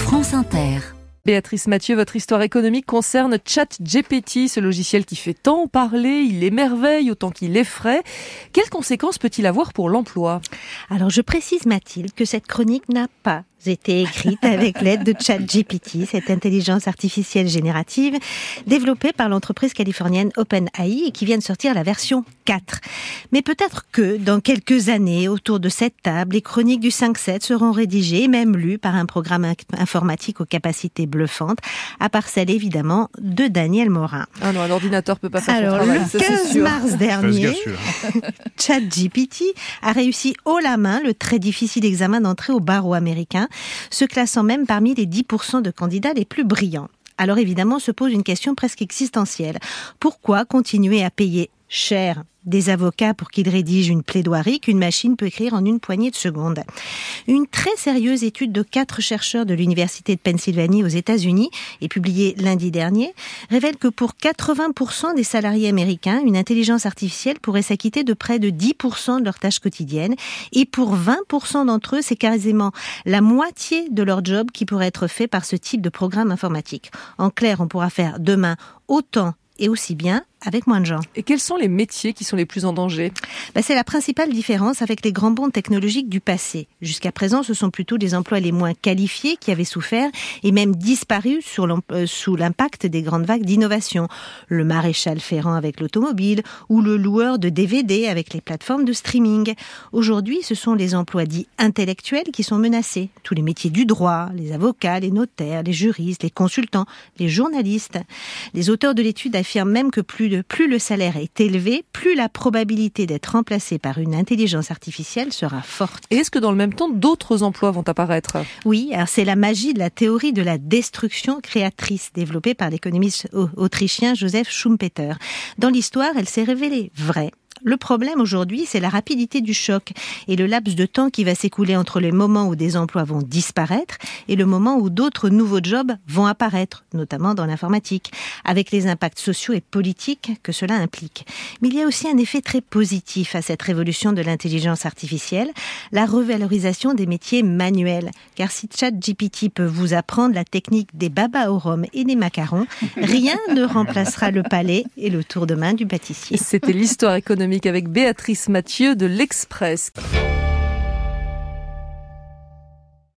France Inter. Béatrice Mathieu, votre histoire économique concerne ChatGPT, ce logiciel qui fait tant parler, il émerveille autant qu'il effraie. Quelles conséquences peut-il avoir pour l'emploi ? Alors je précise Mathilde que cette chronique n'a pas été écrite avec l'aide de ChatGPT, cette intelligence artificielle générative développée par l'entreprise californienne OpenAI et qui vient de sortir la version 4. Mais peut-être que dans quelques années, autour de cette table, les chroniques du 5-7 seront rédigées et même lues par un programme informatique aux capacités bluffantes, à part celle évidemment de Daniel Morin. Ah non, un ordinateur peut pas faire son Alors, travail. le 15 mars dernier, Gaffe, ChatGPT a réussi haut la main le très difficile examen d'entrée au barreau américain, se classant même parmi les 10% de candidats les plus brillants. Alors évidemment, se pose une question presque existentielle. Pourquoi continuer à payer cher des avocats pour qu'ils rédigent une plaidoirie qu'une machine peut écrire en une poignée de secondes? Une très sérieuse étude de 4 chercheurs de l'Université de Pennsylvanie aux États-Unis, et publiée lundi dernier, révèle que pour 80% des salariés américains, une intelligence artificielle pourrait s'acquitter de près de 10% de leurs tâches quotidiennes, et pour 20% d'entre eux, c'est quasiment la moitié de leur job qui pourrait être fait par ce type de programme informatique. En clair, on pourra faire demain autant et aussi bien avec moins de gens. Et quels sont les métiers qui sont les plus en danger ? C'est la principale différence avec les grands bonds technologiques du passé. Jusqu'à présent, ce sont plutôt les emplois les moins qualifiés qui avaient souffert et même disparu sous l'impact des grandes vagues d'innovation. Le maréchal ferrant avec l'automobile ou le loueur de DVD avec les plateformes de streaming. Aujourd'hui, ce sont les emplois dits intellectuels qui sont menacés. Tous les métiers du droit, les avocats, les notaires, les juristes, les consultants, les journalistes. Les auteurs de l'étude affirment même que plus le salaire est élevé, plus la probabilité d'être remplacé par une intelligence artificielle sera forte. Et est-ce que dans le même temps, d'autres emplois vont apparaître ? Oui, alors c'est la magie de la théorie de la destruction créatrice développée par l'économiste autrichien Joseph Schumpeter. Dans l'histoire, elle s'est révélée vraie. Le problème aujourd'hui, c'est la rapidité du choc et le laps de temps qui va s'écouler entre le moment où des emplois vont disparaître et le moment où d'autres nouveaux jobs vont apparaître, notamment dans l'informatique, avec les impacts sociaux et politiques que cela implique. Mais il y a aussi un effet très positif à cette révolution de l'intelligence artificielle, la revalorisation des métiers manuels. Car si ChatGPT peut vous apprendre la technique des babas au rhum et des macarons, rien ne remplacera le palais et le tour de main du pâtissier. C'était l'histoire économique avec Béatrice Mathieu de l'Express.